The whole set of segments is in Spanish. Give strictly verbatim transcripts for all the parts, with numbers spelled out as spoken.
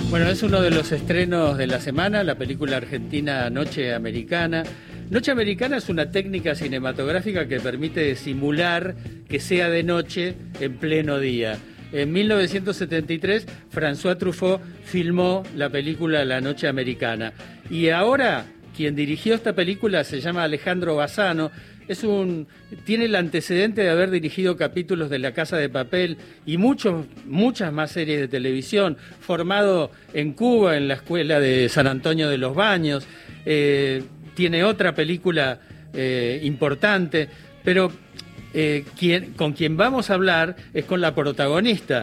Bueno, es uno de los estrenos de la semana, la película argentina Noche Americana. Noche Americana es una técnica cinematográfica que permite simular que sea de noche en pleno día. En mil novecientos setenta y tres, François Truffaut filmó la película La Noche Americana. Y ahora, quien dirigió esta película se llama Alejandro Bassano. Es un, tiene el antecedente de haber dirigido capítulos de La Casa de Papel y muchos, muchas más series de televisión, formado en Cuba, en la escuela de San Antonio de los Baños. Eh, tiene otra película eh, importante, pero eh, quien, con quien vamos a hablar es con la protagonista,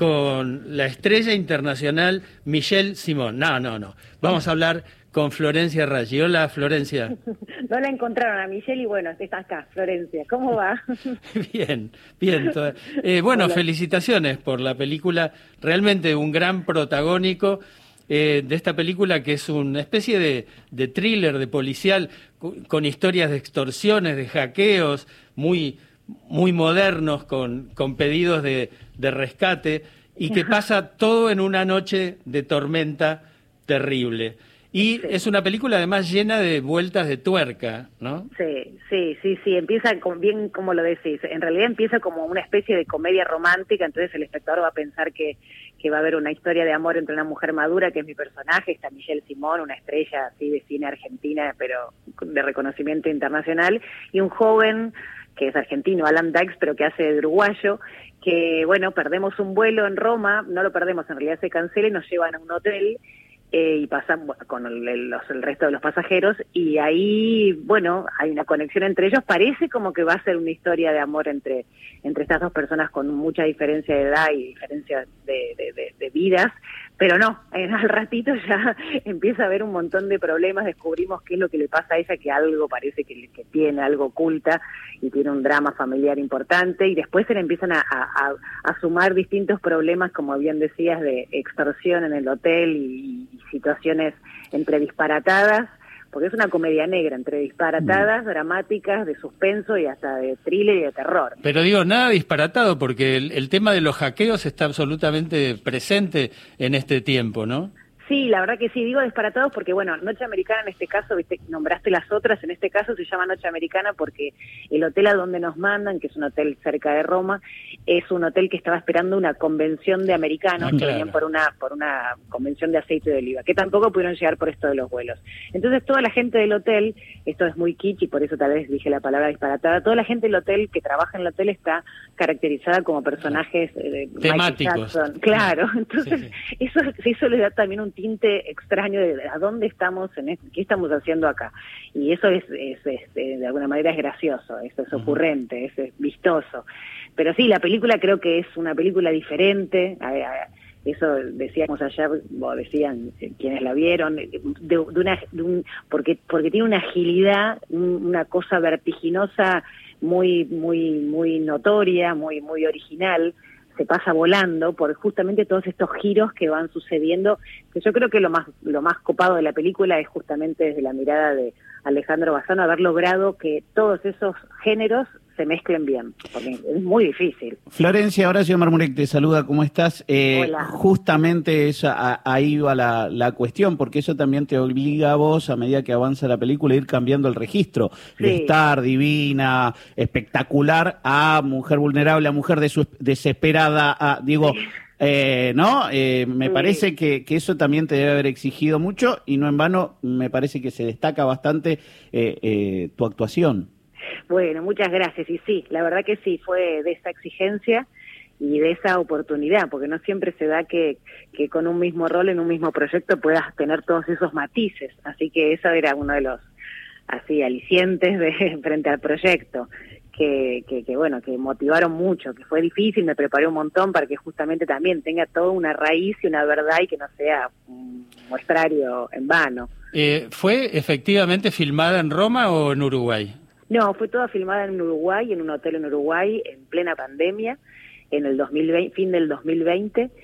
con la estrella internacional Michelle Simon. No, no, no. Vamos a hablar con Florencia Raggi. Hola, Florencia. No la encontraron a Michelle y bueno, está acá, Florencia. ¿Cómo va? Bien, bien. Eh, bueno, Hola. Felicitaciones por la película. Realmente un gran protagónico eh, de esta película, que es una especie de, de thriller, de policial, con historias de extorsiones, de hackeos, muy, muy modernos, con, con pedidos de, de rescate, y que pasa todo en una noche de tormenta terrible. Y sí. Es una película además llena de vueltas de tuerca, ¿no? Sí, sí, sí, sí, empieza con, bien como lo decís, en realidad empieza como una especie de comedia romántica, entonces el espectador va a pensar que, que va a haber una historia de amor entre una mujer madura, que es mi personaje, está Michelle Simon, una estrella así de cine argentina, pero de reconocimiento internacional, y un joven que es argentino, Alan Dykes, pero que hace de uruguayo, que bueno, perdemos un vuelo en Roma, no lo perdemos, en realidad se cancela y nos llevan a un hotel, Eh, y pasan bueno, con el, el, los, el resto de los pasajeros, y ahí, bueno, hay una conexión entre ellos, parece como que va a ser una historia de amor entre, entre estas dos personas con mucha diferencia de edad y diferencia de, de, de, de vidas, pero no, en, al ratito ya empieza a haber un montón de problemas, descubrimos qué es lo que le pasa a ella, que algo parece que, que tiene, algo oculta, y tiene un drama familiar importante, y después se le empiezan a, a, a sumar distintos problemas, como bien decías, de extorsión en el hotel y, y situaciones entre disparatadas, porque es una comedia negra, entre disparatadas, mm. dramáticas, de suspenso y hasta de thriller y de terror. Pero digo, nada disparatado, porque el, el tema de los hackeos está absolutamente presente en este tiempo, ¿no? Sí, la verdad que sí, digo disparatados porque, bueno, Noche Americana en este caso, viste, nombraste las otras, en este caso se llama Noche Americana porque el hotel a donde nos mandan, que es un hotel cerca de Roma, es un hotel que estaba esperando una convención de americanos, ah, claro, que venían por una por una convención de aceite de oliva, que tampoco pudieron llegar por esto de los vuelos. Entonces toda la gente del hotel, esto es muy kitsch y por eso tal vez dije la palabra disparatada, toda la gente del hotel que trabaja en el hotel está caracterizada como personajes eh, temáticos. Michael Jackson, claro, entonces sí, sí. eso eso le da también un tinte extraño de a dónde estamos, en este, qué estamos haciendo acá, y eso es, es, es de alguna manera es gracioso, eso es ocurrente, es, es vistoso, pero sí, la película creo que es una película diferente, a, a, eso decíamos ayer, o decían quienes la vieron, de, de una, de un, porque porque tiene una agilidad, una cosa vertiginosa muy muy muy notoria, muy muy original, se pasa volando por justamente todos estos giros que van sucediendo, que yo creo que lo más lo más copado de la película es justamente desde la mirada de Alejandro Bassano haber logrado que todos esos géneros se mezclen bien, porque es muy difícil. Florencia, Horacio Marmurek te saluda, ¿cómo estás? Eh, Hola. Justamente esa, a, ahí va la, la cuestión, porque eso también te obliga a vos, a medida que avanza la película, a ir cambiando el registro. Sí. De estar divina, espectacular, a mujer vulnerable, a mujer desu- desesperada, a, digo... Sí. Eh, ¿no? Eh, me sí. parece que, que eso también te debe haber exigido mucho, y no en vano me parece que se destaca bastante eh, eh, tu actuación. Bueno, muchas gracias, y sí, la verdad que sí, fue de esa exigencia y de esa oportunidad, porque no siempre se da que, que con un mismo rol en un mismo proyecto puedas tener todos esos matices, así que eso era uno de los así alicientes de frente al proyecto. Que, que, que bueno, que motivaron mucho, que fue difícil, me preparé un montón para que justamente también tenga toda una raíz y una verdad y que no sea un muestrario en vano. Eh, ¿Fue efectivamente filmada en Roma o en Uruguay? No, fue toda filmada en Uruguay, en un hotel en Uruguay, en plena pandemia, en el dos mil veinte, fin del dos mil veinte,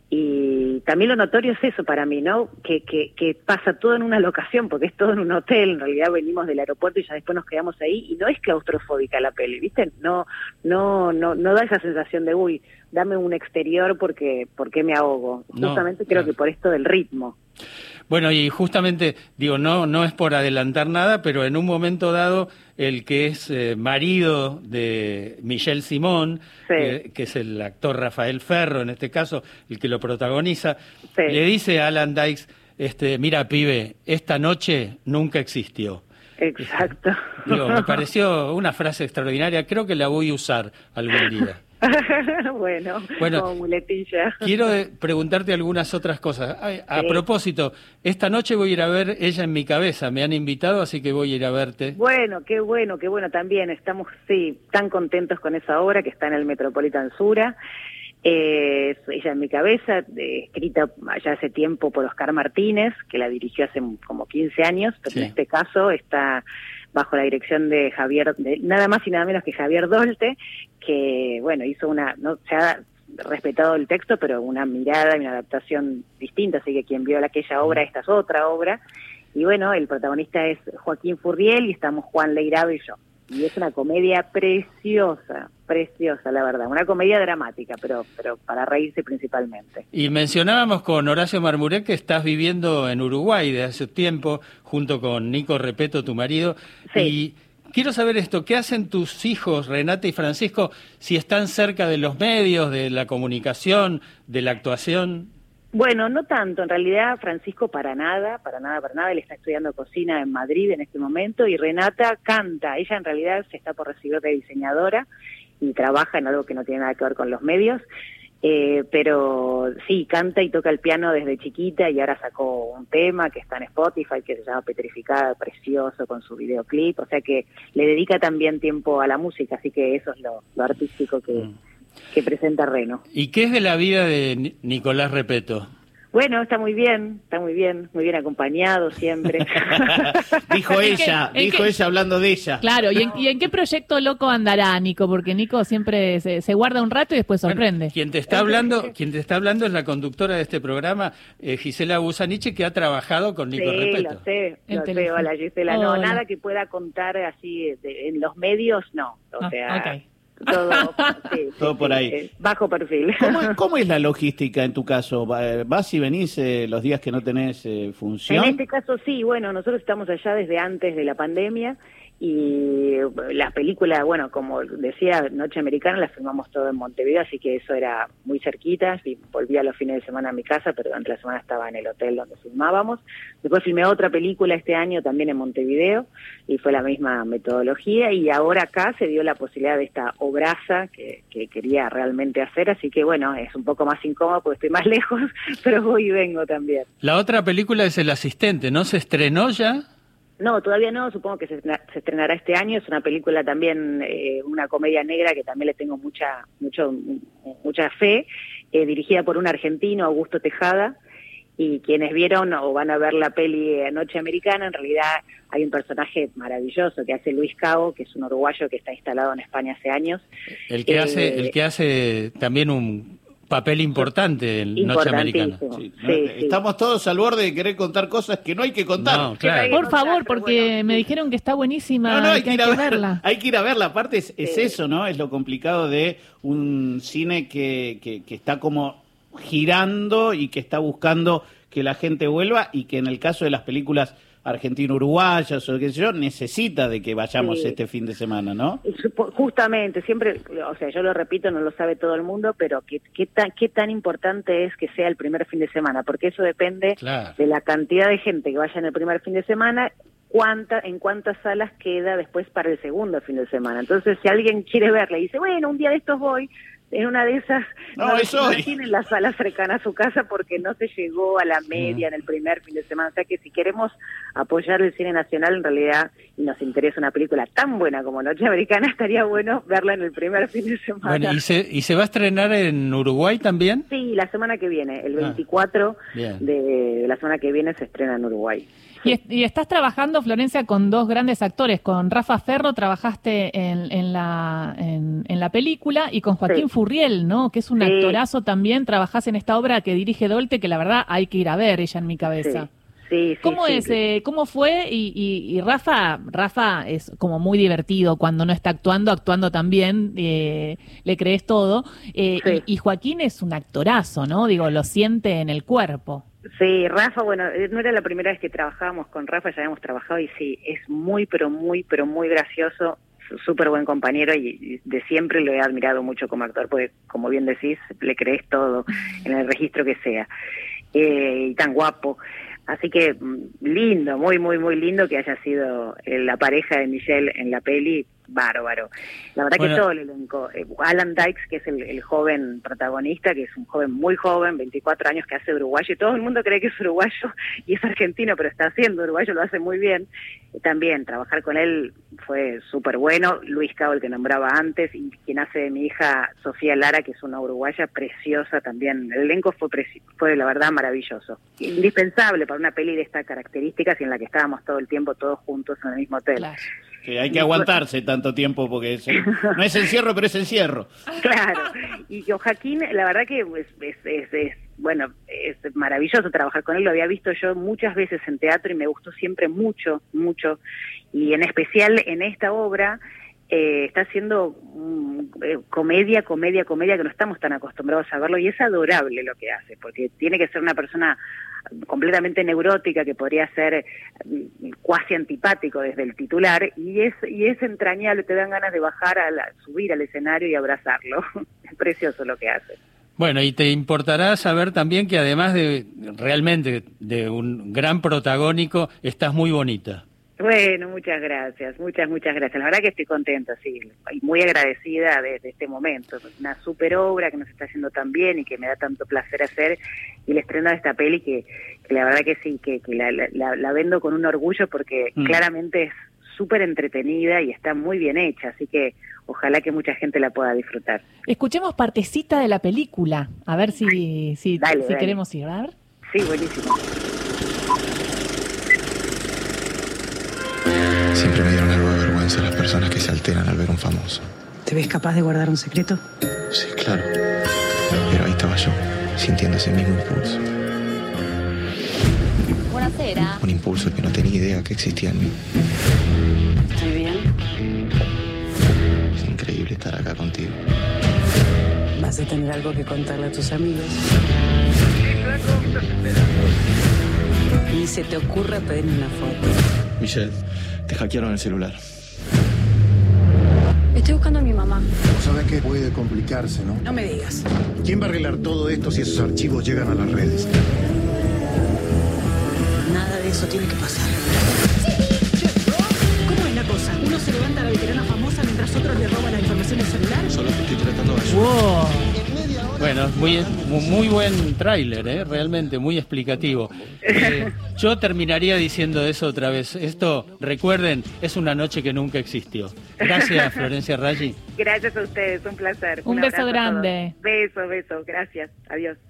Y también lo notorio es eso para mí, ¿no? Que, que, que pasa todo en una locación, porque es todo en un hotel, en realidad venimos del aeropuerto y ya después nos quedamos ahí, y no es claustrofóbica la peli, ¿viste? No, no, no, no da esa sensación de, uy, dame un exterior porque, porque me ahogo. No, Justamente creo claro. que por esto del ritmo. Bueno, y justamente, digo, no no es por adelantar nada, pero en un momento dado, el que es eh, marido de Michelle Simón, Sí. eh, que es el actor Rafael Ferro, en este caso, el que lo protagoniza, Sí. le dice a Alan Dykes, este, mira, pibe, esta noche nunca existió. Exacto. Digo, me pareció una frase extraordinaria, creo que la voy a usar algún día. bueno, Bueno, como muletilla. Quiero eh, preguntarte algunas otras cosas. Ay, a Sí. propósito, esta noche voy a ir a ver Ella en mi cabeza. Me han invitado, así que voy a ir a verte. Bueno, qué bueno, qué bueno también. Estamos, sí, tan contentos con esa obra que está en el Metropolitan Sura. Eh, es Ella en mi cabeza, de, escrita ya hace tiempo por Oscar Martínez, que la dirigió hace como quince años, pero Sí. en este caso está bajo la dirección de Javier, de, nada más y nada menos que Javier Dolte, que, bueno, hizo una, no se ha respetado el texto, pero una mirada y una adaptación distinta, así que quien vio aquella obra, esta es otra obra, y bueno, el protagonista es Joaquín Furriel y estamos Juan Leirado y yo. Y es una comedia preciosa, preciosa, la verdad. Una comedia dramática, pero pero para reírse principalmente. Y mencionábamos con Horacio Marmurek que estás viviendo en Uruguay de hace tiempo, junto con Nico Repeto, tu marido. Sí. Y quiero saber esto, ¿qué hacen tus hijos, Renata y Francisco, si están cerca de los medios, de la comunicación, de la actuación? Bueno, no tanto, en realidad Francisco para nada, para nada, para nada, él está estudiando cocina en Madrid en este momento y Renata canta, ella en realidad se está por recibir de diseñadora y trabaja en algo que no tiene nada que ver con los medios, eh, pero sí, canta y toca el piano desde chiquita y ahora sacó un tema que está en Spotify que se llama Petrificada, precioso con su videoclip, o sea que le dedica también tiempo a la música, así que eso es lo, lo artístico que... Mm. que presenta Reno. ¿Y qué es de la vida de Ni- Nicolás Repeto? Bueno, está muy bien, está muy bien, muy bien acompañado siempre. Dijo ¿En ella, qué- en dijo qué- ella hablando de ella. Claro, ¿y en, y en qué proyecto loco andará Nico? Porque Nico siempre se, se guarda un rato y después sorprende. Bueno, quien te está hablando, quien te está hablando es la conductora de este programa, eh, Gisela Busaniche, que ha trabajado con Nico Sí, Repeto. lo sé, En lo sé, Telefe. hola Gisela. No, Hola. nada que pueda contar así de- en los medios, no. O Ah, sea, ok. todo, sí, Todo sí, por sí, ahí. eh, bajo perfil. ¿Cómo, cómo es la logística en tu caso? Va- ¿Vas y venís eh, los días que no tenés eh, función? En este caso sí, bueno, nosotros estamos allá desde antes de la pandemia y la película, bueno, como decía, Noche Americana la filmamos todo en Montevideo, así que eso era muy cerquita, y volví a los fines de semana a mi casa, pero durante la semana estaba en el hotel donde filmábamos. Después filmé otra película este año también en Montevideo y fue la misma metodología y ahora acá se dio la posibilidad de esta obraza que, que quería realmente hacer, así que bueno, es un poco más incómodo porque estoy más lejos, pero voy y vengo también. La otra película es El Asistente, ¿no? ¿Se estrenó ya? No, todavía no, supongo que se, estrena- se estrenará este año, es una película también, eh, una comedia negra que también le tengo mucha mucho, mucha fe, eh, dirigida por un argentino, Augusto Tejada, y quienes vieron o van a ver la peli Noche Americana, en realidad hay un personaje maravilloso que hace Luis Cabo, que es un uruguayo que está instalado en España hace años. El que Eh, hace, el que hace también un papel importante en Noche Americana. Importantísimo. Sí, Sí, ¿no? sí. Estamos todos al borde de querer contar cosas que no hay que contar. No, claro. Por favor, Pero porque bueno, me sí. dijeron que está buenísima, No, no, hay que que ir a ver- verla. hay que ir a verla. Aparte es, es Sí. eso, ¿no? Es lo complicado de un cine que, que, que está como girando y que está buscando que la gente vuelva y que en el caso de las películas argentino-uruguayas o qué sé yo, necesita de que vayamos Sí. este fin de semana, ¿no? Y supo- Justamente, siempre, o sea, yo lo repito, no lo sabe todo el mundo, pero qué, qué, tan, qué tan importante es que sea el primer fin de semana, porque eso depende Claro. de la cantidad de gente que vaya en el primer fin de semana, cuánta, en cuántas salas queda después para el segundo fin de semana. Entonces, si alguien quiere verla y dice, bueno, un día de estos voy, en una de esas No, es no hoy. tienen la sala cercana a su casa porque no se llegó a la media en el primer fin de semana. O sea que si queremos apoyar el cine nacional, en realidad, y nos interesa una película tan buena como Noche Americana, estaría bueno verla en el primer fin de semana. Bueno, ¿y se, ¿y se va a estrenar en Uruguay también? Sí, la semana que viene, el Ah, veinticuatro bien. de, de la semana que viene se estrena en Uruguay. Y, es, y estás trabajando, Florencia, con dos grandes actores. Con Rafa Ferro trabajaste en, en, la, en, en la película y con Joaquín sí. Furriel, ¿no? Que es un sí. actorazo también. Trabajás en esta obra que dirige Dolte, que la verdad hay que ir a ver, Ella en mi cabeza. Sí. Sí, sí, ¿Cómo sí, es? sí. Eh, ¿Cómo fue? Y, y, y Rafa, Rafa es como muy divertido cuando no está actuando, actuando también, eh, le crees todo. Eh, sí. y, y Joaquín es un actorazo, ¿no? Digo, lo siente en el cuerpo. Sí, Rafa, bueno, no era la primera vez que trabajábamos con Rafa, ya habíamos trabajado y sí, es muy, pero muy, pero muy gracioso, súper buen compañero y de siempre lo he admirado mucho como actor, porque como bien decís, le crees todo en el registro que sea. Eh, y tan guapo. Así que lindo, muy, muy, muy lindo que haya sido la pareja de Michelle en la peli, bárbaro. La verdad bueno. que todo el elenco. Alan Dykes, que es el, el joven protagonista, que es un joven muy joven, veinticuatro años, que hace uruguayo, y todo el mundo cree que es uruguayo y es argentino, pero está haciendo uruguayo, lo hace muy bien. También trabajar con él fue súper bueno. Luis Cabo, el que nombraba antes, y quien hace de mi hija Sofía Lara, que es una uruguaya preciosa también. El elenco fue, fue la verdad maravilloso. Indispensable para una peli de estas características y en la que estábamos todo el tiempo todos juntos en el mismo hotel. Claro. Sí, hay que aguantarse tanto tiempo porque es, no es encierro, pero es encierro. Claro. Y Joaquín, la verdad que es, es, es, es bueno, es maravilloso trabajar con él. Lo había visto yo muchas veces en teatro y me gustó siempre mucho, mucho. Y en especial en esta obra eh, está haciendo um, eh, comedia, comedia, comedia, que no estamos tan acostumbrados a verlo. Y es adorable lo que hace, porque tiene que ser una persona completamente neurótica, que podría ser cuasi antipático desde el titular, y es y es entrañable, te dan ganas de bajar, a la, subir al escenario y abrazarlo. Es precioso lo que hace. Bueno, y te importará saber también que además de realmente de un gran protagónico, estás muy bonita. Bueno, muchas gracias, muchas, muchas gracias. La verdad que estoy contenta, sí, y muy agradecida de, de este momento. Es una super obra que nos está haciendo tan bien y que me da tanto placer hacer, y el estreno de esta peli que, que la verdad que sí, que, que la, la, la vendo con un orgullo porque mm. claramente es súper entretenida y está muy bien hecha, así que ojalá que mucha gente la pueda disfrutar. Escuchemos partecita de la película, a ver si, si, dale, si dale. queremos ir, a ver. Sí, buenísimo. Siempre me dieron algo de vergüenza las personas que se alteran al ver un famoso. ¿Te ves capaz de guardar un secreto? Sí, claro. Pero ahí estaba yo, sintiendo ese mismo impulso. Buonasera. Un impulso que no tenía idea que existía en mí. ¿Estoy bien? Es increíble estar acá contigo. Vas a tener algo que contarle a tus amigos. Ni se te ocurra pedirme una foto. Michelle, te hackearon el celular. Estoy buscando a mi mamá. Sabes que puede complicarse, ¿no? No me digas. ¿Quién va a arreglar todo esto si esos archivos llegan a las redes? Nada de eso tiene que pasar. ¿Cómo es la cosa? ¿Uno se levanta a la veterana famosa mientras otros le roban la información del celular? Solo te estoy tratando de ayudar. Wow. Bueno, muy, muy buen tráiler, ¿eh? Realmente muy explicativo. Eh, yo terminaría diciendo eso otra vez. Esto, recuerden, es una noche que nunca existió. Gracias, Florencia Raggi. Gracias a ustedes, un placer. Un, un beso grande. Beso, beso, gracias. Adiós.